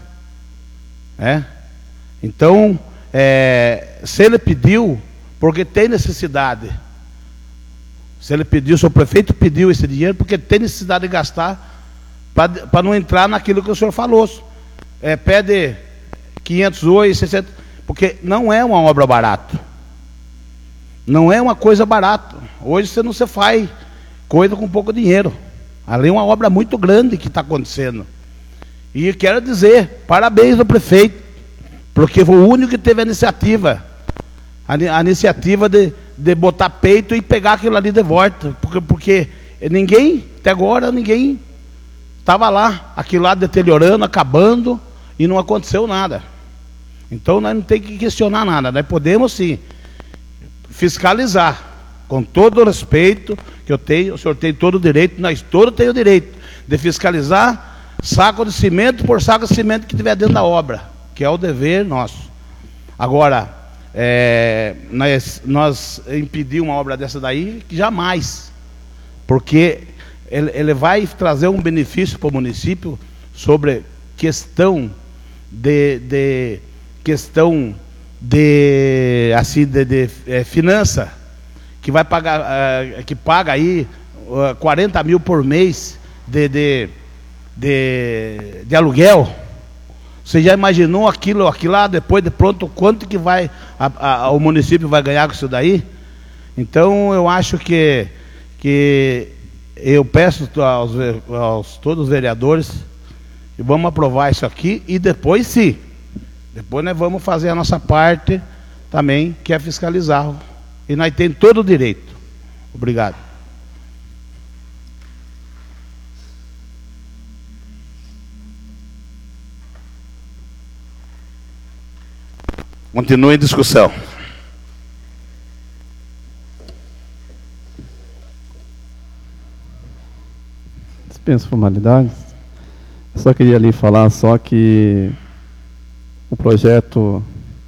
Então, se ele pediu, porque tem necessidade. Se ele pediu, se o prefeito pediu esse dinheiro, porque tem necessidade de gastar, para não entrar naquilo que o senhor falou. Pede 500 hoje, 60, porque não é uma obra barata. Não é uma coisa barata. Hoje você não se faz coisa com pouco dinheiro. Ali é uma obra muito grande que está acontecendo. E quero dizer, parabéns ao prefeito, porque foi o único que teve a iniciativa. A iniciativa de botar peito e pegar aquilo ali de volta. Porque ninguém, até agora, ninguém estava lá, aquilo lá deteriorando, acabando, e não aconteceu nada. Então nós não temos que questionar nada. Nós podemos sim fiscalizar, com todo o respeito que eu tenho, o senhor tem todo o direito, nós todos temos o direito de fiscalizar saco de cimento por saco de cimento que tiver dentro da obra, que é o dever nosso. Agora, nós impedir uma obra dessa daí, que jamais, porque ele vai trazer um benefício para o município sobre questão de finança, que vai pagar, que paga aí 40 mil por mês de aluguel. Você já imaginou aquilo lá, depois de pronto, quanto que o município vai ganhar com isso daí? Então, eu acho que eu peço aos todos os vereadores que vamos aprovar isso aqui, e depois sim, depois nós vamos fazer a nossa parte também, que é fiscalizar. E nós temos todo o direito. Obrigado. Continue em discussão. Dispenso formalidades. Eu só queria ali falar só que o projeto,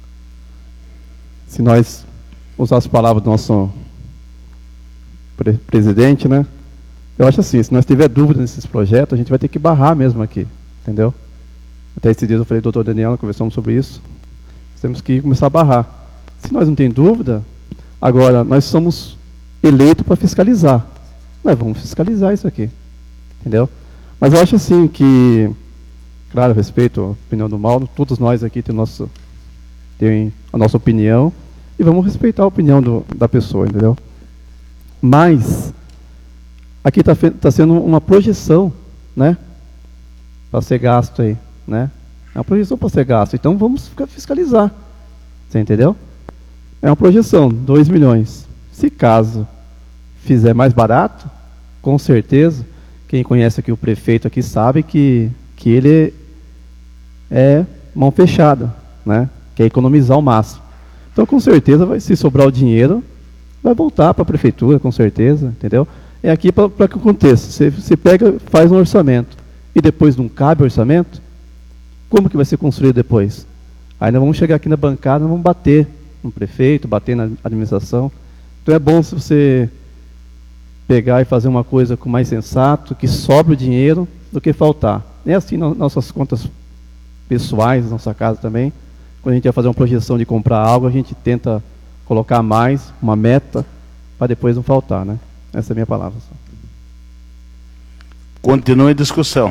se nós usar as palavras do nosso presidente, né? Eu acho assim, se nós tiver dúvida nesses projetos, a gente vai ter que barrar mesmo aqui, entendeu? Até esse dia eu falei, doutor Daniel, conversamos sobre isso. Temos que começar a barrar. Se nós não tem dúvida, agora nós somos eleitos para fiscalizar. Nós vamos fiscalizar isso aqui. Entendeu? Mas eu acho assim que, claro, respeito a opinião do Mauro, todos nós aqui temos a nossa opinião e vamos respeitar a opinião da pessoa, entendeu? Mas aqui está sendo uma projeção, né, para ser gasto aí, né? É uma projeção para ser gasto, então vamos fiscalizar, você entendeu? É uma projeção, 2 milhões. Se caso fizer mais barato, com certeza, quem conhece aqui o prefeito aqui sabe que ele é mão fechada, né? Quer economizar ao máximo. Então, com certeza, se sobrar o dinheiro, vai voltar para a prefeitura, com certeza, entendeu? É aqui para que aconteça. Você pega, faz um orçamento e depois não cabe o orçamento, como que vai ser construído depois? Aí nós vamos chegar aqui na bancada, nós vamos bater no prefeito, bater na administração. Então é bom se você pegar e fazer uma coisa com mais sensato, que sobre o dinheiro do que faltar. É assim nas nossas contas pessoais, na nossa casa também. Quando a gente vai fazer uma projeção de comprar algo, a gente tenta colocar mais, uma meta, para depois não faltar, né? Essa é a minha palavra. Continue a discussão.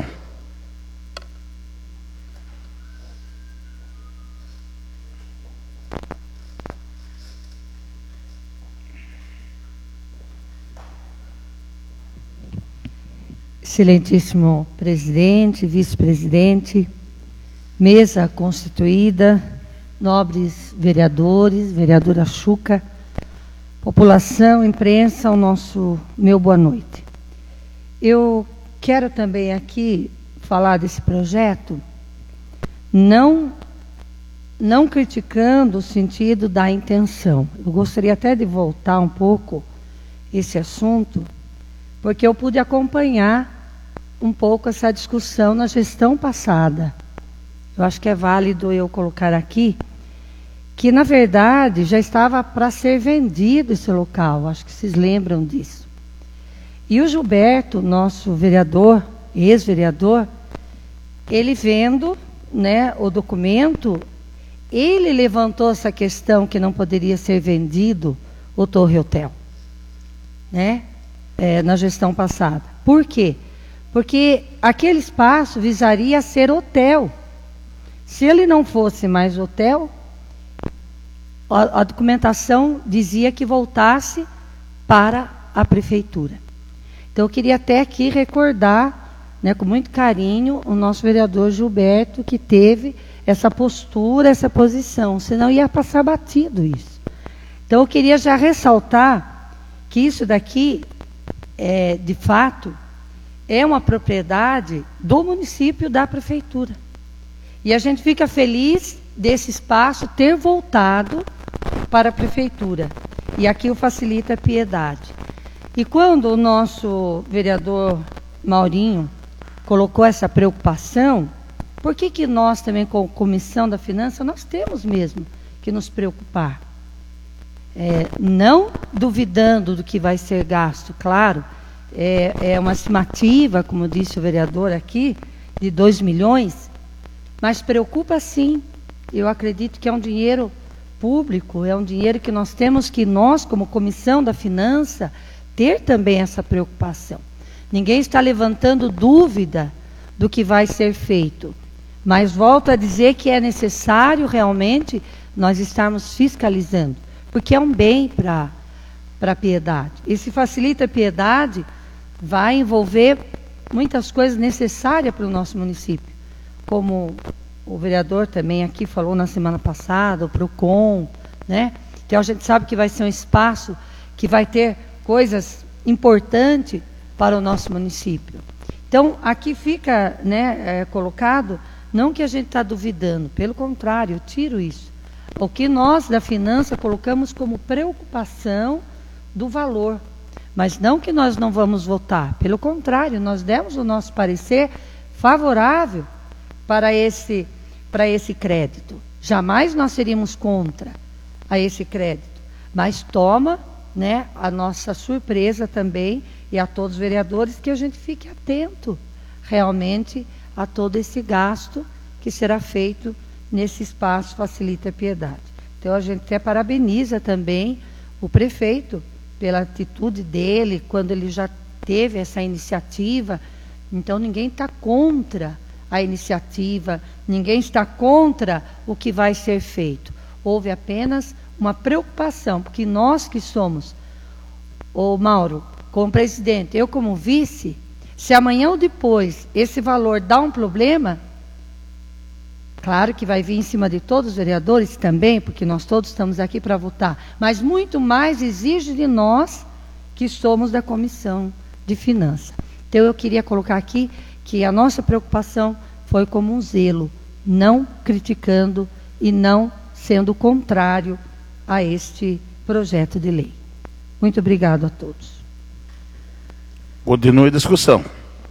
Excelentíssimo presidente, vice-presidente, mesa constituída, nobres vereadores, vereadora Chuca, população, imprensa, meu boa noite. Eu quero também aqui falar desse projeto, não criticando o sentido da intenção. Eu gostaria até de voltar um pouco esse assunto, porque eu pude acompanhar um pouco essa discussão na gestão passada. Eu acho que é válido eu colocar aqui que, na verdade, já estava para ser vendido esse local. Acho que vocês lembram disso. E o Gilberto, nosso vereador, ex-vereador, ele vendo, né, o documento, ele levantou essa questão que não poderia ser vendido o Torre Hotel, né, na gestão passada. Por quê? Porque aquele espaço visaria ser hotel. Se ele não fosse mais hotel, a documentação dizia que voltasse para a prefeitura. Então, eu queria até aqui recordar, né, com muito carinho, o nosso vereador Gilberto, que teve essa postura, essa posição, senão ia passar batido isso. Então, eu queria já ressaltar que isso daqui, de fato, é uma propriedade do município, da prefeitura. E a gente fica feliz desse espaço ter voltado para a prefeitura. E aqui o facilita a Piedade. E quando o nosso vereador Maurinho colocou essa preocupação, por que nós também, como Comissão da Finança, nós temos mesmo que nos preocupar? Não duvidando do que vai ser gasto, claro, é uma estimativa, como disse o vereador aqui, de 2 milhões, mas preocupa sim. Eu acredito que é um dinheiro público, é um dinheiro que nós temos que, nós, como Comissão da Finança, ter também essa preocupação. Ninguém está levantando dúvida do que vai ser feito, mas volto a dizer que é necessário realmente nós estarmos fiscalizando, porque é um bem para a Piedade. E se facilita a Piedade, vai envolver muitas coisas necessárias para o nosso município, como o vereador também aqui falou na semana passada, o PROCON, né? Então a gente sabe que vai ser um espaço que vai ter coisas importantes para o nosso município. Então aqui fica, né, colocado, não que a gente está duvidando, pelo contrário, eu tiro isso. O que nós da Finança colocamos como preocupação do valor, mas não que nós não vamos votar, pelo contrário, nós demos o nosso parecer favorável para esse crédito. Jamais nós seríamos contra a esse crédito, mas toma, né, a nossa surpresa também, e a todos os vereadores, que a gente fique atento realmente a todo esse gasto que será feito nesse espaço Facilita Piedade. Então, a gente até parabeniza também o prefeito pela atitude dele, quando ele já teve essa iniciativa. Então, ninguém está contra a iniciativa, ninguém está contra o que vai ser feito. Houve apenas uma preocupação, porque nós que somos, o Mauro, como presidente, eu como vice, se amanhã ou depois esse valor dá um problema, claro que vai vir em cima de todos os vereadores também, porque nós todos estamos aqui para votar, mas muito mais exige de nós que somos da Comissão de Finanças. Então, eu queria colocar aqui que a nossa preocupação foi como um zelo, não criticando e não sendo contrário a este projeto de lei. Muito obrigado a todos. Continue a discussão.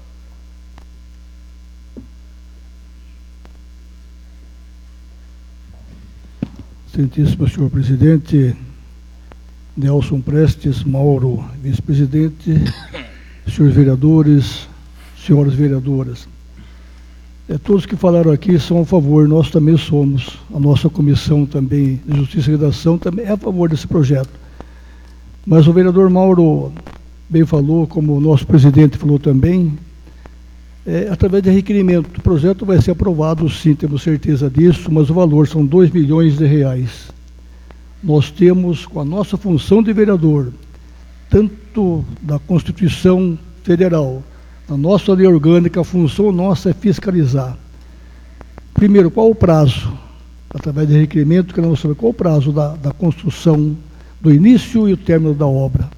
Excelentíssimo senhor presidente, Nelson Prestes, Mauro, vice-presidente, senhores vereadores, senhoras vereadoras. Todos que falaram aqui são a favor, nós também somos. A nossa comissão também de Justiça e Redação também é a favor desse projeto. Mas o vereador Mauro bem falou, como o nosso presidente falou também, através de requerimento. O projeto vai ser aprovado, sim, temos certeza disso, mas o valor são R$2 milhões. Nós temos, com a nossa função de vereador, tanto da Constituição Federal, a nossa lei orgânica, a função nossa é fiscalizar. Primeiro, qual o prazo? Através de requerimento, queremos saber qual o prazo da construção, do início e o término da obra.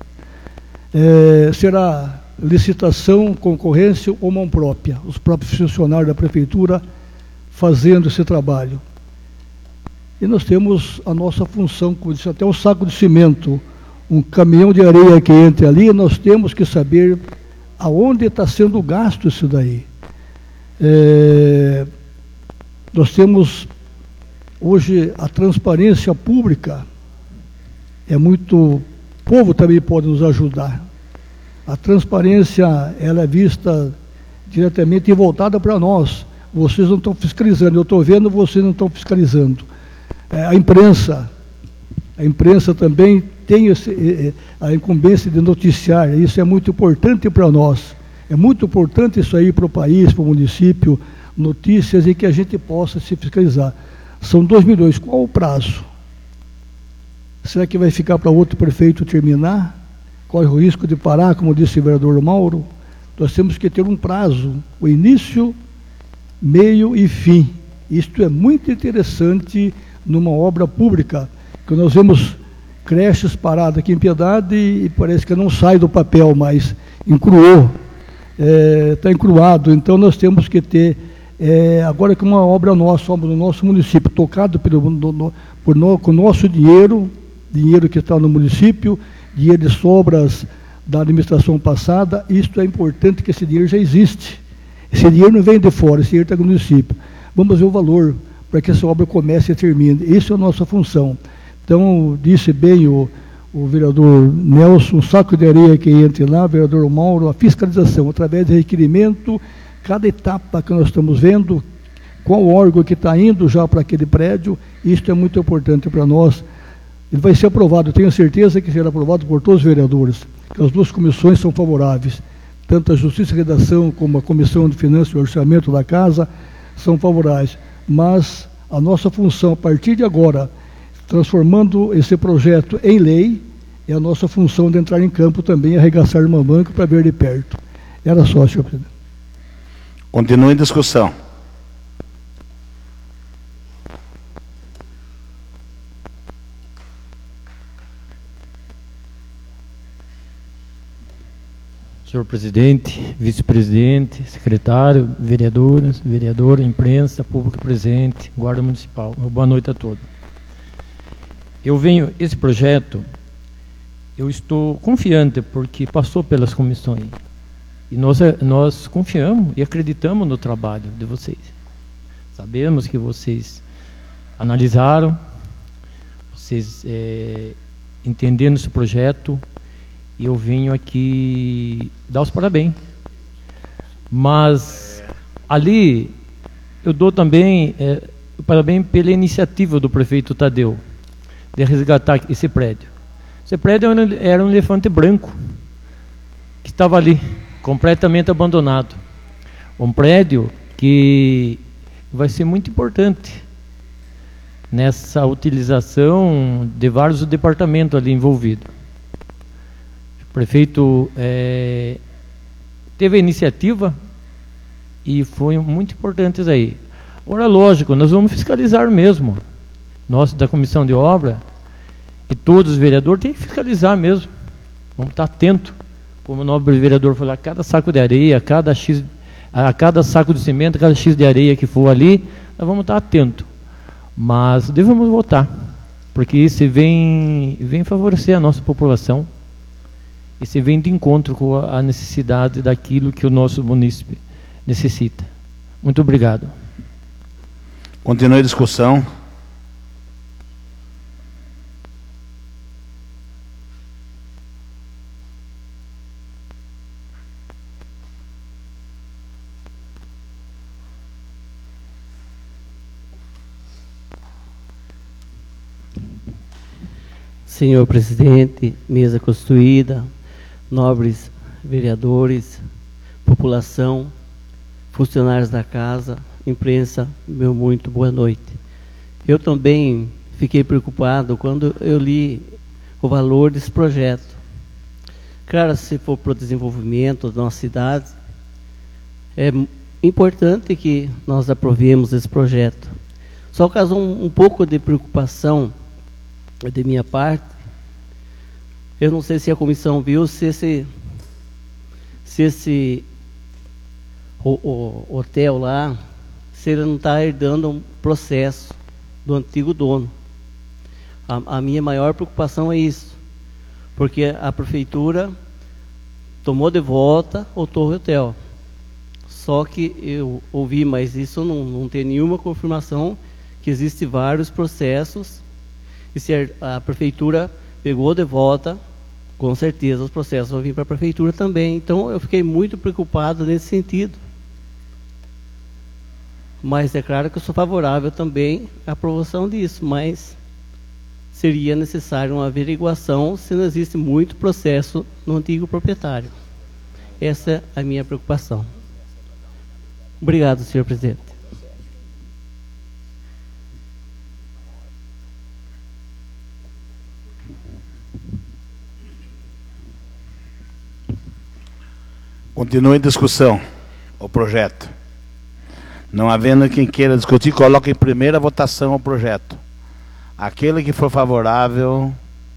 Será licitação, concorrência ou mão própria? Os próprios funcionários da prefeitura fazendo esse trabalho. E nós temos a nossa função, como disse, até um saco de cimento, um caminhão de areia que entre ali, nós temos que saber aonde está sendo gasto isso daí. Nós temos hoje a transparência pública, muito, o povo também pode nos ajudar. A transparência, ela é vista diretamente e voltada para nós. Vocês não estão fiscalizando, eu estou vendo, vocês não estão fiscalizando. A imprensa também tem a incumbência de noticiar, isso é muito importante para nós. É muito importante isso aí para o país, para o município, notícias e que a gente possa se fiscalizar. São 2 milhões, qual o prazo? Será que vai ficar para outro prefeito terminar? Corre o risco de parar, como disse o vereador Mauro? Nós temos que ter um prazo, o início, meio e fim. Isto é muito interessante numa obra pública, que nós vemos creches paradas aqui em Piedade e parece que não sai do papel, mas encruou, está encruado. Então nós temos que ter, agora que uma obra nossa, no nosso município, tocado com o nosso dinheiro que está no município, dinheiro de sobras da administração passada, isto é importante, que esse dinheiro já existe. Esse dinheiro não vem de fora, esse dinheiro está no município. Vamos ver o valor para que essa obra comece e termine. Isso é a nossa função. Então, disse bem o vereador Nelson, um saco de areia que entre lá, vereador Mauro, a fiscalização, através de requerimento, cada etapa que nós estamos vendo, qual órgão que está indo já para aquele prédio, isso é muito importante para nós. Ele vai ser aprovado, eu tenho certeza que será aprovado por todos os vereadores, que as duas comissões são favoráveis, tanto a Justiça e Redação como a Comissão de Finanças e Orçamento da Casa são favoráveis, mas a nossa função, a partir de agora, transformando esse projeto em lei, é a nossa função de entrar em campo também, arregaçar uma banca para ver de perto. Era só, senhor presidente. Continue em discussão. Senhor presidente, vice-presidente, secretário, vereadoras, vereador, imprensa, público presente, guarda municipal. Boa noite a todos. Esse projeto, eu estou confiante porque passou pelas comissões. E nós confiamos e acreditamos no trabalho de vocês. Sabemos que vocês analisaram, vocês entenderam esse projeto, e eu venho aqui dar os parabéns. Mas ali eu dou também parabéns pela iniciativa do prefeito Tadeu de resgatar esse prédio. Esse prédio era um elefante branco que estava ali, completamente abandonado. Um prédio que vai ser muito importante nessa utilização de vários departamentos ali envolvidos. O prefeito teve a iniciativa e foi muito importante isso aí. Agora, lógico, nós vamos fiscalizar mesmo. Nós, da Comissão de Obra, e todos os vereadores, têm que fiscalizar mesmo. Vamos estar atentos. Como o nobre vereador falou, a cada saco de areia, a cada saco de cimento, a cada X de areia que for ali, nós vamos estar atentos. Mas devemos votar, porque isso vem favorecer a nossa população. Isso vem de encontro com a necessidade daquilo que o nosso município necessita. Muito obrigado. Continue a discussão. Senhor presidente, mesa constituída, nobres vereadores, população, funcionários da casa, imprensa, meu muito boa noite. Eu também fiquei preocupado quando eu li o valor desse projeto. Claro, se for para o desenvolvimento da nossa cidade, é importante que nós aprovemos esse projeto. Só causou um pouco de preocupação de minha parte. Eu não sei se a comissão viu se esse hotel lá, se ele não está herdando um processo do antigo dono. A minha maior preocupação é isso, porque a prefeitura tomou de volta o Torre Hotel. Só que eu ouvi, mas isso não tem nenhuma confirmação, que existem vários processos, e se a prefeitura pegou de volta, com certeza os processos vão vir para a prefeitura também. Então eu fiquei muito preocupado nesse sentido. Mas é claro que eu sou favorável também à aprovação disso, mas seria necessário uma averiguação se não existe muito processo no antigo proprietário. Essa é a minha preocupação. Obrigado, senhor presidente. Continue em discussão o projeto. Não havendo quem queira discutir, coloque em primeira votação o projeto. Aquele que for favorável,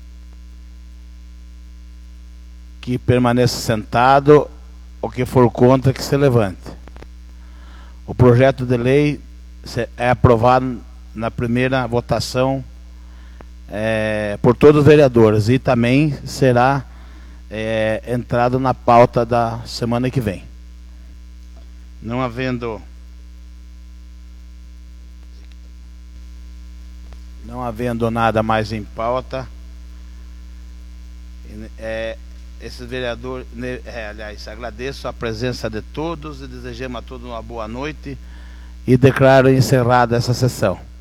que permaneça sentado, o que for contra, que se levante. O projeto de lei é aprovado na primeira votação por todos os vereadores e também será entrado na pauta da semana que vem. Não havendo nada mais em pauta, esses vereadores, aliás, agradeço a presença de todos e desejamos a todos uma boa noite e declaro encerrada essa sessão.